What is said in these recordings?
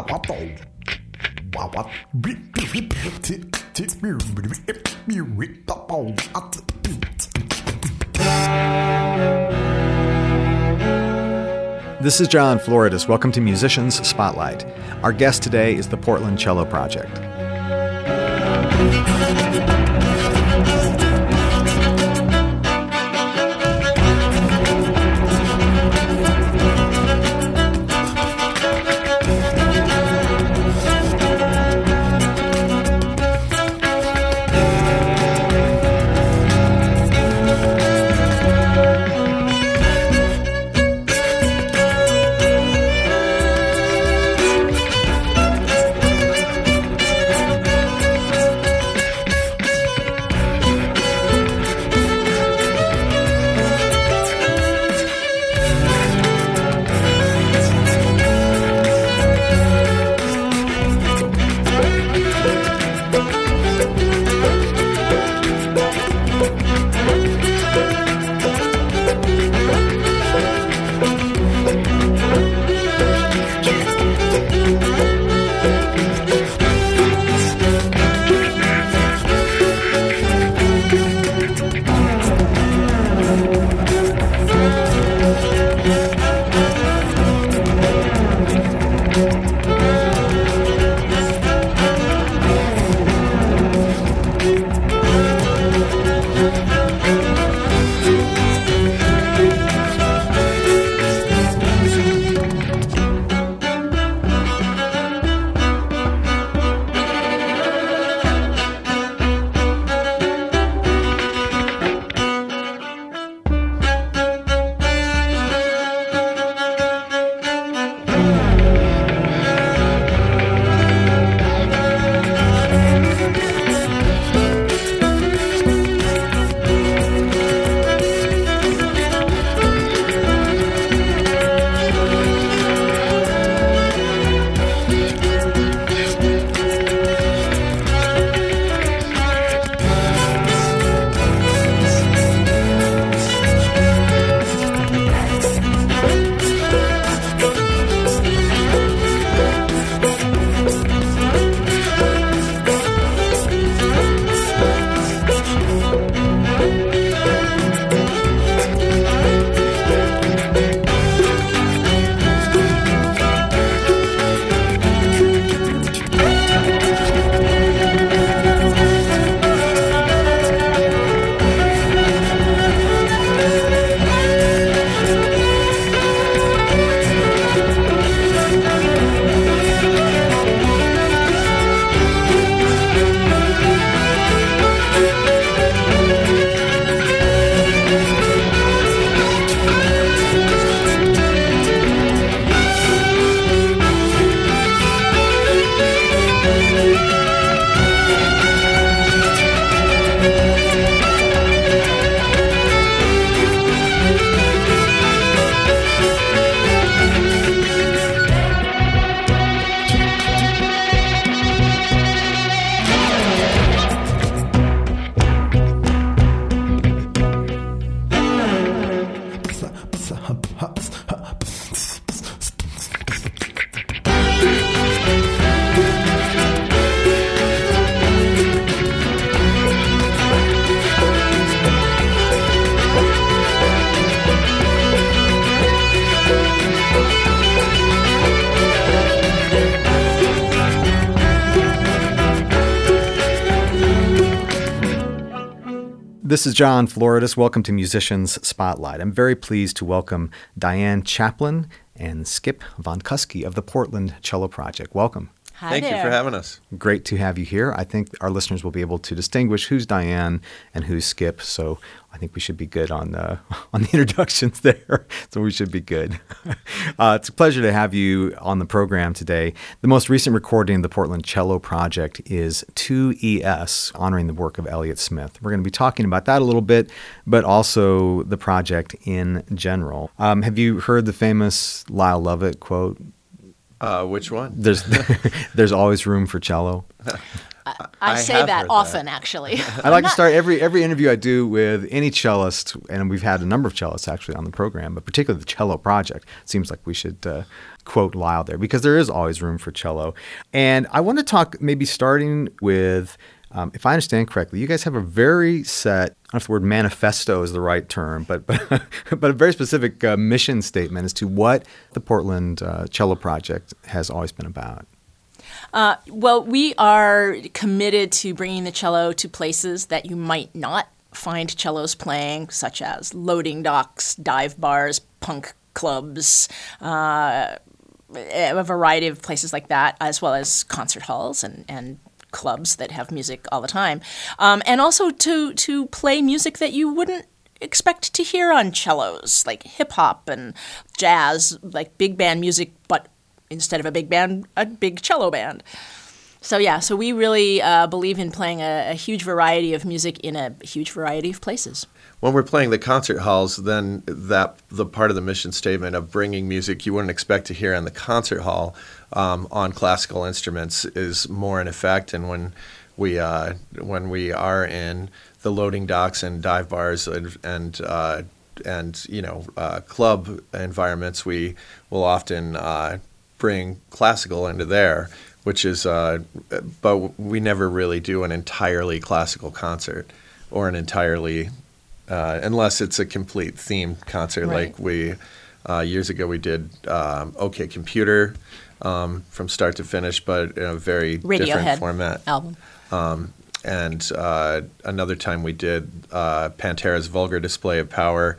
This is John Floridis. Welcome to Musicians Spotlight. Our guest today is the Portland Cello Project. This is John Floridis. Welcome to Musicians Spotlight. I'm very pleased to welcome Diane Chaplin and Skip Von Kuske of the Portland Cello Project. Welcome. Hi Thank there. you for having us. Great to have you here. I think our listeners will be able to distinguish who's Diane and who's Skip, so I think we should be good on the introductions there, so we should be good. It's a pleasure to have you on the program today. The most recent recording of the Portland Cello Project is 2ES, honoring the work of Elliott Smith. We're going to be talking about that a little bit, but also the project in general. Have you heard the famous Lyle Lovett quote? Which one? There's always room for cello. I say have that heard often, actually. I like to start every interview I do with any cellist, and we've had a number of cellists actually on the program, but particularly the Cello Project. It seems like we should quote Lyle there, because there is always room for cello. And I want to talk maybe starting with, if I understand correctly, you guys have a very set, I don't know if the word manifesto is the right term, but a very specific mission statement as to what the Portland Cello Project has always been about. Well, we are committed to bringing the cello to places that you might not find cellos playing, such as loading docks, dive bars, punk clubs, a variety of places like that, as well as concert halls and clubs that have music all the time. And also to play music that you wouldn't expect to hear on cellos, like hip-hop and jazz, like big band music, but instead of a big band, a big cello band. So we really believe in playing a huge variety of music in a huge variety of places. When we're playing the concert halls, then the part of the mission statement of bringing music you wouldn't expect to hear in the concert hall on classical instruments is more in effect. And when we are in the loading docks and dive bars and club environments, we will often bring classical into there, which is, but we never really do an entirely classical concert or an entirely, unless it's a complete themed concert. Right. Like we, years ago we did OK Computer from start to finish, but in a very different Radiohead format. album. And another time we did Pantera's Vulgar Display of Power,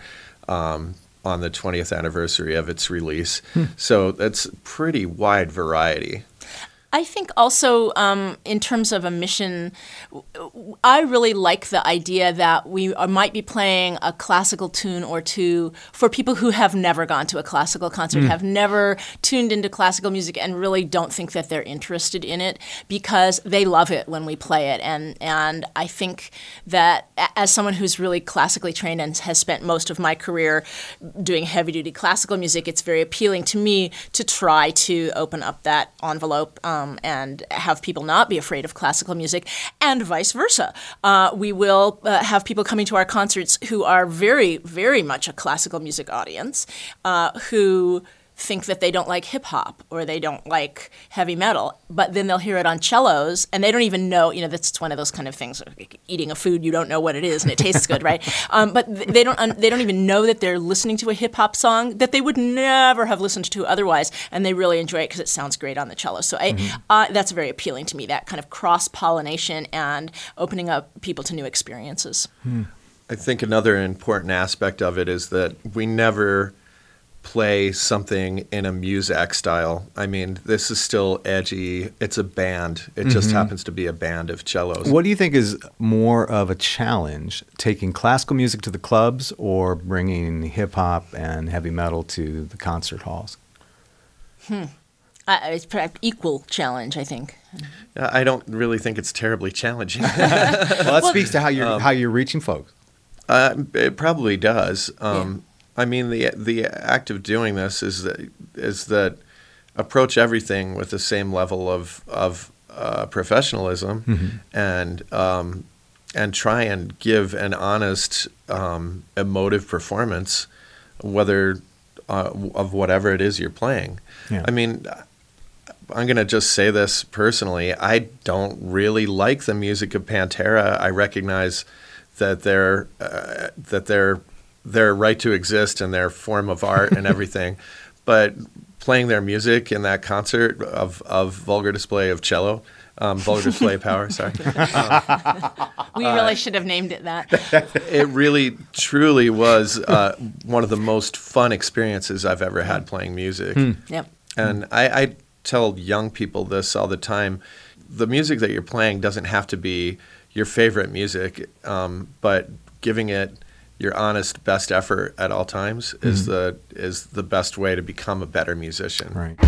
on the 20th anniversary of its release. So that's pretty wide variety. I think also in terms of a mission, I really like the idea that we might be playing a classical tune or two for people who have never gone to a classical concert, have never tuned into classical music, and really don't think that they're interested in it, because they love it when we play it. And I think that as someone who's really classically trained and has spent most of my career doing heavy-duty classical music, it's very appealing to me to try to open up that envelope and have people not be afraid of classical music, and vice versa. We will have people coming to our concerts who are very, very much a classical music audience, who think that they don't like hip-hop or they don't like heavy metal, but then they'll hear it on cellos, and they don't even know, that's one of those kind of things, like eating a food you don't know what it is and it tastes good, right? But they don't even know that they're listening to a hip-hop song that they would never have listened to otherwise, and they really enjoy it because it sounds great on the cello. So that's very appealing to me, that kind of cross-pollination and opening up people to new experiences. I think another important aspect of it is that we never play something in a Muzak style. I mean, this is still edgy. It's a band. It just happens to be a band of cellos. What do you think is more of a challenge, taking classical music to the clubs or bringing hip-hop and heavy metal to the concert halls? It's perhaps equal challenge, I think. I don't really think it's terribly challenging. Well, that speaks to how you're reaching folks. It probably does. I mean, the act of doing this is that approach everything with the same level of professionalism, and try and give an honest, emotive performance, whether of whatever it is you're playing. Yeah. I mean, I'm going to just say this personally. I don't really like the music of Pantera. I recognize that their right to exist and their form of art and everything, but playing their music in that concert of Vulgar Display of Cello, Vulgar Display of Power, sorry. We really should have named it that. It really, truly was one of the most fun experiences I've ever had playing music. Yep. And I tell young people this all the time. The music that you're playing doesn't have to be your favorite music, but giving it your honest best effort at all times is the best way to become a better musician. Right.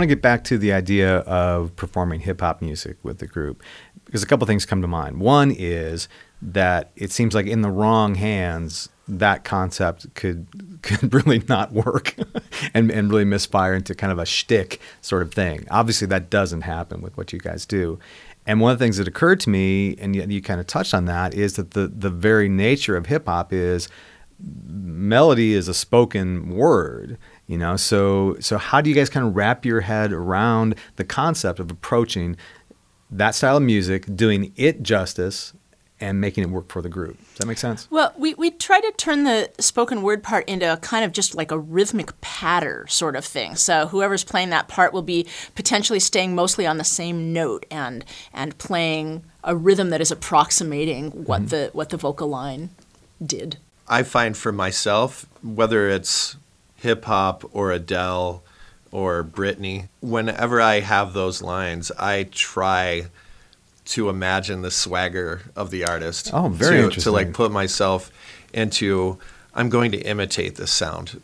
want to get back to the idea of performing hip hop music with the group, because a couple things come to mind. One is that it seems like in the wrong hands, that concept could really not work and really misfire into kind of a shtick sort of thing. Obviously, that doesn't happen with what you guys do. And one of the things that occurred to me, and you kind of touched on that, is that the very nature of hip hop is melody is a spoken word, you know. So how do you guys kind of wrap your head around the concept of approaching that style of music, doing it justice, and making it work for the group? Does that make sense? Well, we try to turn the spoken word part into a kind of just like a rhythmic patter sort of thing. So whoever's playing that part will be potentially staying mostly on the same note and playing a rhythm that is approximating what the vocal line did. I find for myself, whether it's hip hop or Adele or Britney, whenever I have those lines, I try to imagine the swagger of the artist. Oh, very interesting. To like put myself into, I'm going to imitate this sound,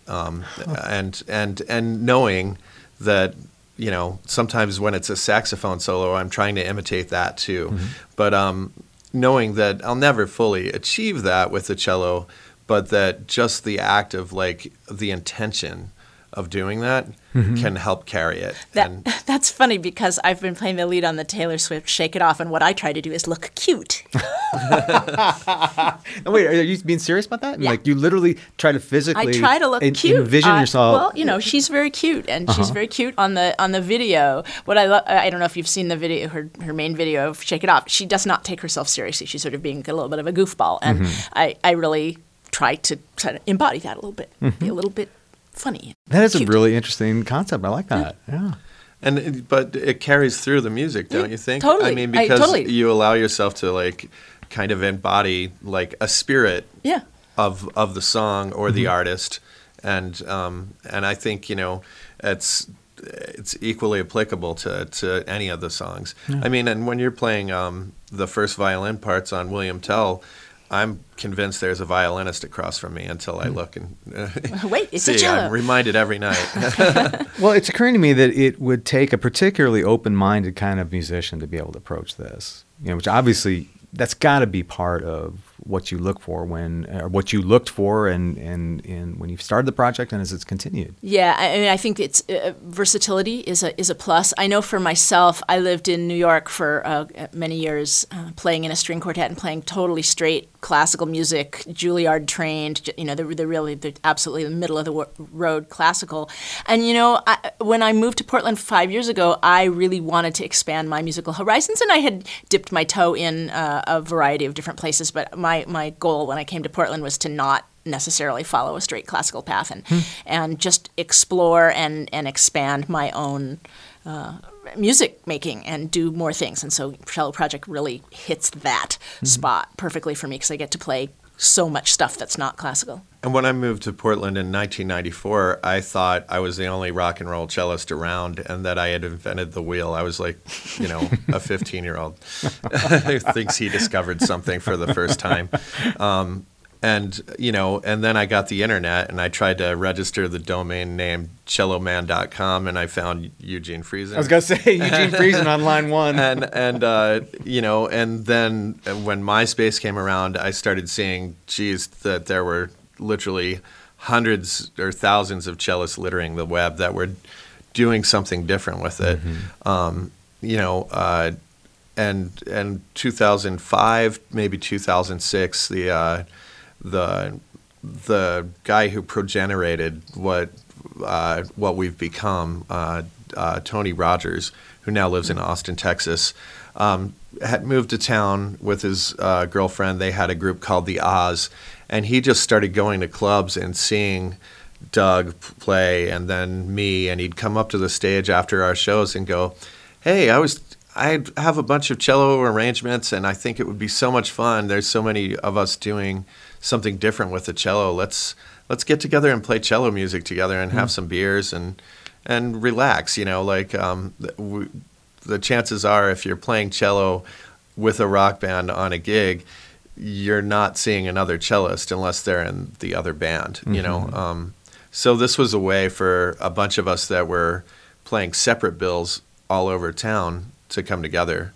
and knowing that, you know, sometimes when it's a saxophone solo, I'm trying to imitate that too. But knowing that I'll never fully achieve that with the cello, but that just the act of like the intention of doing that can help carry it. That's funny because I've been playing the lead on the Taylor Swift Shake It Off, and what I try to do is look cute. Wait, are you being serious about that? Yeah. Like you literally try to physically I try to look cute. Envision yourself. Well, you know, she's very cute, and she's very cute on the video. What I don't know if you've seen the video, her main video of Shake It Off. She does not take herself seriously. She's sort of being a little bit of a goofball, and I really try to kind of embody that a little bit, be a little bit funny. That is cute. a really interesting concept. I like that. Yeah. But it carries through the music, don't you think? Totally. I mean, because Totally. you allow yourself to like kind of embody like a spirit of the song or the artist, and I think, you know, it's equally applicable to any of the songs. I mean, and when you're playing the first violin parts on William Tell, I'm convinced there's a violinist across from me until I look and wait, it's see. a cello. I'm reminded every night. Well, it's occurring to me that it would take a particularly open-minded kind of musician to be able to approach this. You know, which obviously that's got to be part of what you look for what you looked for and when you started the project and as it's continued. Yeah, I mean, I think it's versatility is a plus. I know for myself, I lived in New York for many years, playing in a string quartet and playing totally straight classical music, Juilliard trained. You know, they're absolutely the middle of the road classical. And you know, when I moved to Portland 5 years ago, I really wanted to expand my musical horizons, and I had dipped my toe in a variety of different places. But my goal when I came to Portland was to not necessarily follow a straight classical path and just explore and expand my own music making and do more things. And so Cello Project really hits that spot perfectly for me because I get to play so much stuff that's not classical. And when I moved to Portland in 1994, I thought I was the only rock and roll cellist around and that I had invented the wheel. I was like, you know, a 15-year-old who thinks he discovered something for the first time. And, you know, and then I got the internet and I tried to register the domain name celloman.com and I found Eugene Friesen. I was going to say Eugene Friesen on line one. And you know, and then when MySpace came around, I started seeing, geez, that there were literally hundreds or thousands of cellists littering the web that were doing something different with it. You know, and 2005, maybe 2006, the guy who progenerated what we've become, Tony Rogers, who now lives in Austin, Texas, had moved to town with his girlfriend. They had a group called the Oz, and he just started going to clubs and seeing Doug play and then me, and he'd come up to the stage after our shows and go, "Hey, I have a bunch of cello arrangements, and I think it would be so much fun. There's so many of us doing something different with the cello. Let's get together and play cello music together and have some beers and relax." You know, like the chances are, if you're playing cello with a rock band on a gig, you're not seeing another cellist unless they're in the other band. You know, so this was a way for a bunch of us that were playing separate bills all over town to come together.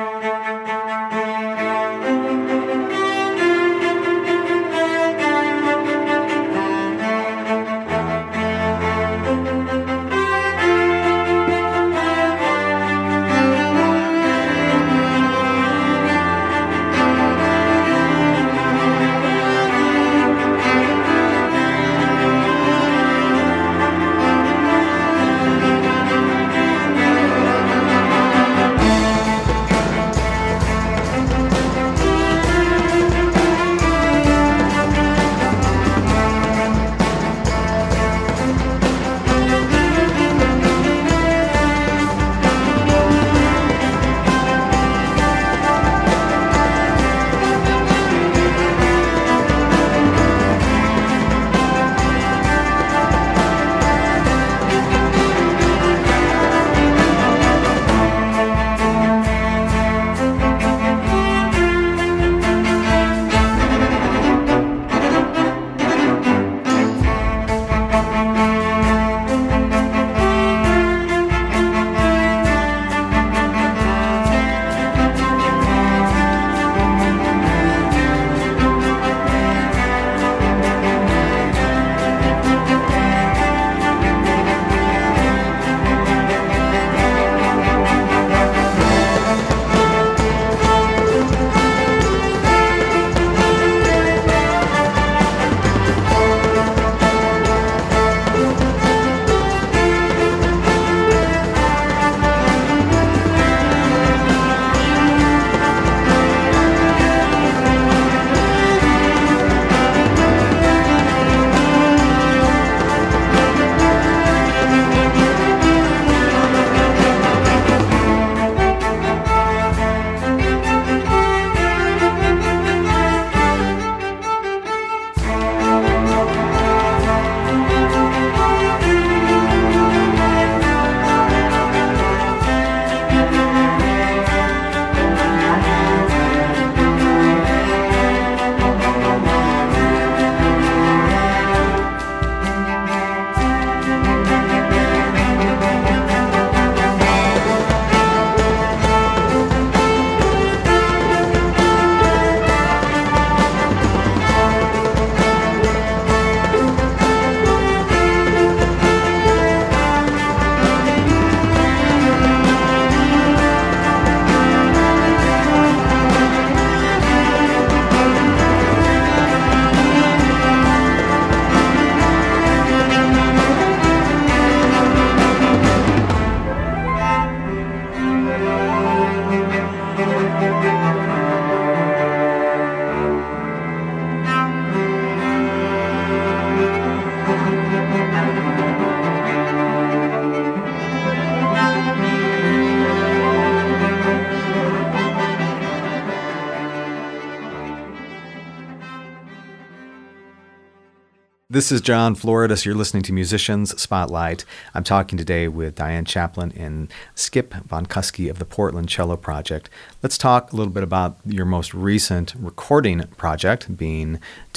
This is John Floridis. You're listening to Musicians Spotlight. I'm talking today with Diane Chaplin and Skip Von Kuske of the Portland Cello Project. Let's talk a little bit about your most recent recording project, being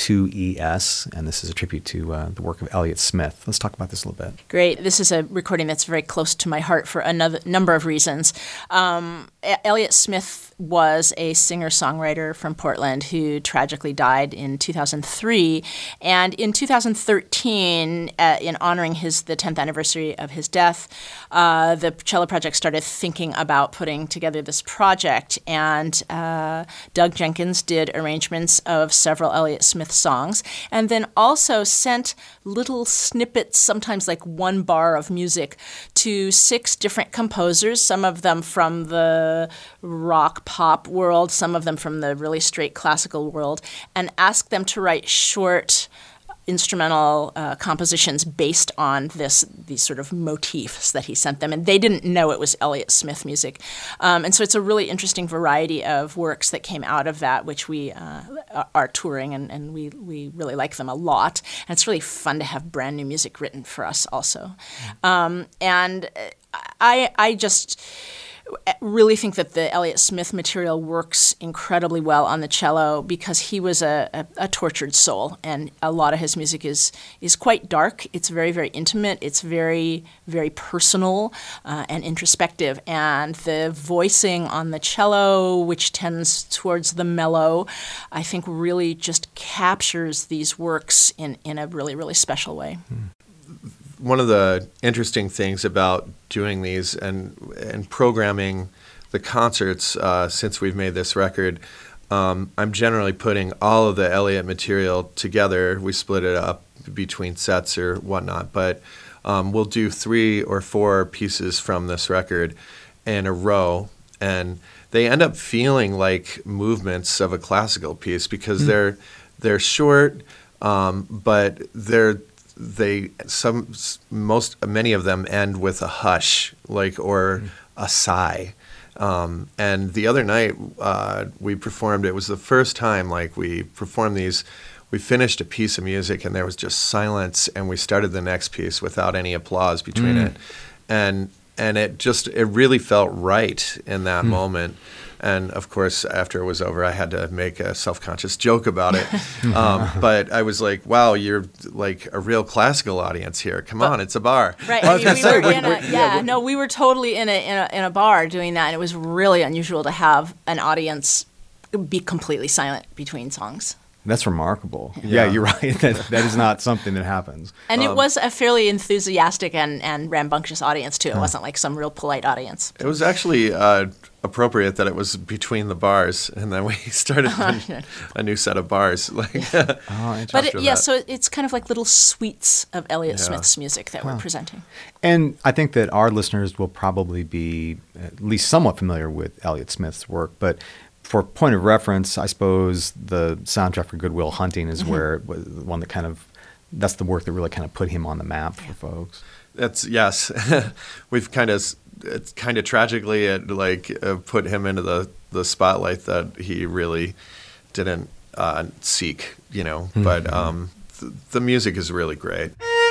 2ES, and this is a tribute to the work of Elliott Smith. Let's talk about this a little bit. Great. This is a recording that's very close to my heart for a number of reasons. Elliott Smith was a singer-songwriter from Portland who tragically died in 2003. And in 2013, in honoring the 10th anniversary of his death, the Cello Project started thinking about putting together this project. And Doug Jenkins did arrangements of several Elliott Smith songs, and then also sent little snippets, sometimes like one bar of music, to 6 different composers, some of them from the rock pop world, some of them from the really straight classical world, and asked them to write short instrumental compositions based on these sort of motifs that he sent them. And they didn't know it was Elliott Smith music. And so it's a really interesting variety of works that came out of that, which we are touring, and we really like them a lot. And it's really fun to have brand new music written for us also. And I just... really think that the Elliott Smith material works incredibly well on the cello because he was a tortured soul, and a lot of his music is quite dark. It's very, very intimate. It's very, very personal and introspective. And the voicing on the cello, which tends towards the mellow, I think really just captures these works in a really, really special way. One of the interesting things about doing these and programming the concerts since we've made this record, I'm generally putting all of the Elliott material together. We split it up between sets or whatnot, but we'll do 3 or 4 pieces from this record in a row, and they end up feeling like movements of a classical piece because they're short, but many of them end with a hush, or a sigh. And the other night we performed. It was the first time we performed these. We finished a piece of music and there was just silence, and we started the next piece without any applause between it, and it really felt right in that moment. And of course, after it was over, I had to make a self-conscious joke about it. But I was like, "Wow, you're like a real classical audience here. Come on, it's a bar." Right. We were totally in a bar doing that, and it was really unusual to have an audience be completely silent between songs. That's remarkable. Yeah, you're right. That is not something that happens. And it was a fairly enthusiastic and rambunctious audience, too. It wasn't like some real polite audience. It was actually appropriate that it was between the bars, and then we started a new set of bars. So it's kind of like little suites of Elliott Smith's music that we're presenting. And I think that our listeners will probably be at least somewhat familiar with Elliott Smith's work, but for point of reference, I suppose the soundtrack for Good Will Hunting is where one that that's the work that really kind of put him on the map for folks. Yes. We've kind of tragically put him into the spotlight that he really didn't seek, but the music is really great.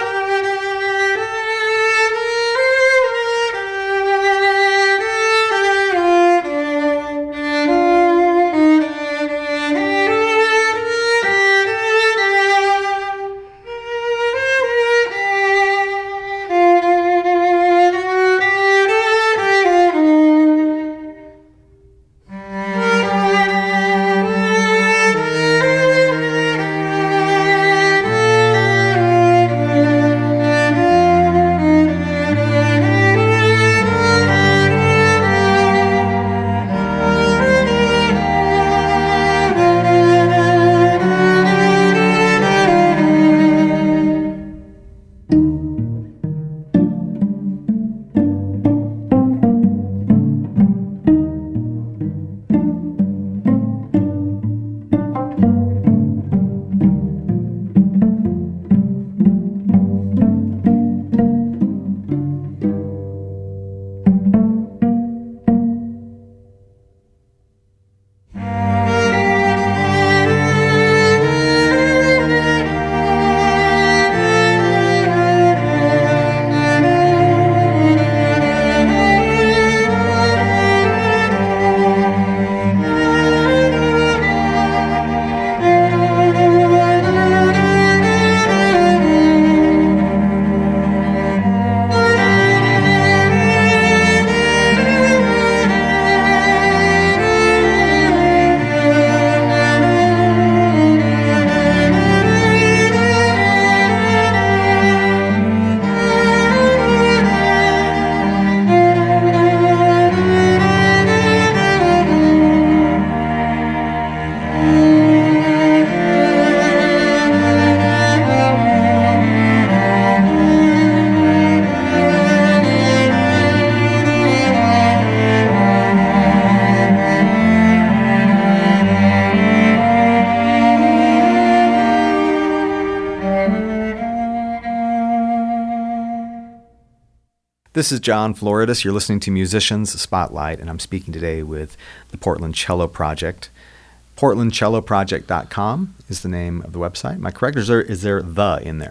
This is John Floridis. You're listening to Musicians Spotlight, and I'm speaking today with the Portland Cello Project. PortlandCelloProject.com is the name of the website. Am I correct? Or is there the in there?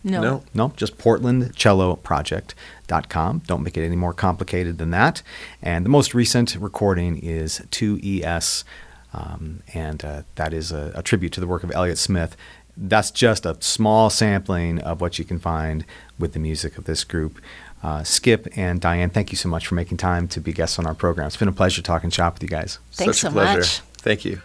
No. No, just portlandcelloproject.com. Don't make it any more complicated than that. And the most recent recording is 2ES, and that is a tribute to the work of Elliott Smith. That's just a small sampling of what you can find with the music of this group. Skip and Diane, thank you so much for making time to be guests on our program. It's been a pleasure talking shop with you guys. Thanks Such a so pleasure. much. Thank you.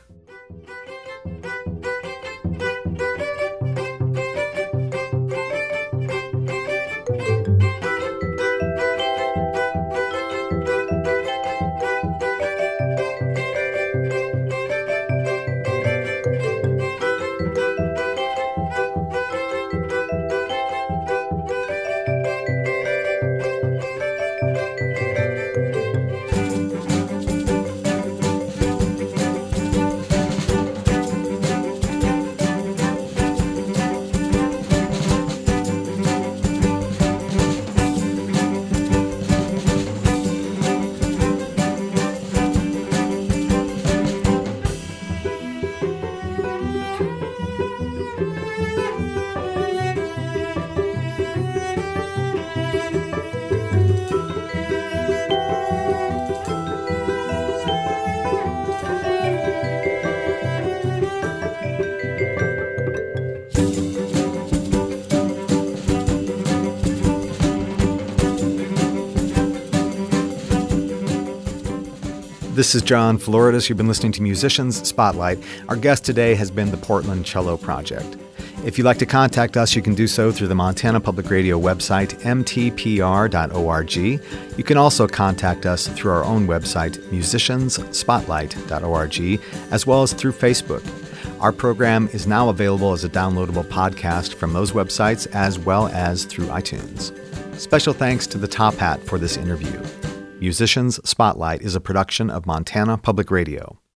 This is John Floridas. You've been listening to Musicians Spotlight. Our guest today has been the Portland Cello Project. If you'd like to contact us, you can do so through the Montana Public Radio website, mtpr.org. You can also contact us through our own website, musiciansspotlight.org, as well as through Facebook. Our program is now available as a downloadable podcast from those websites as well as through iTunes. Special thanks to the Top Hat for this interview. Musicians Spotlight is a production of Montana Public Radio.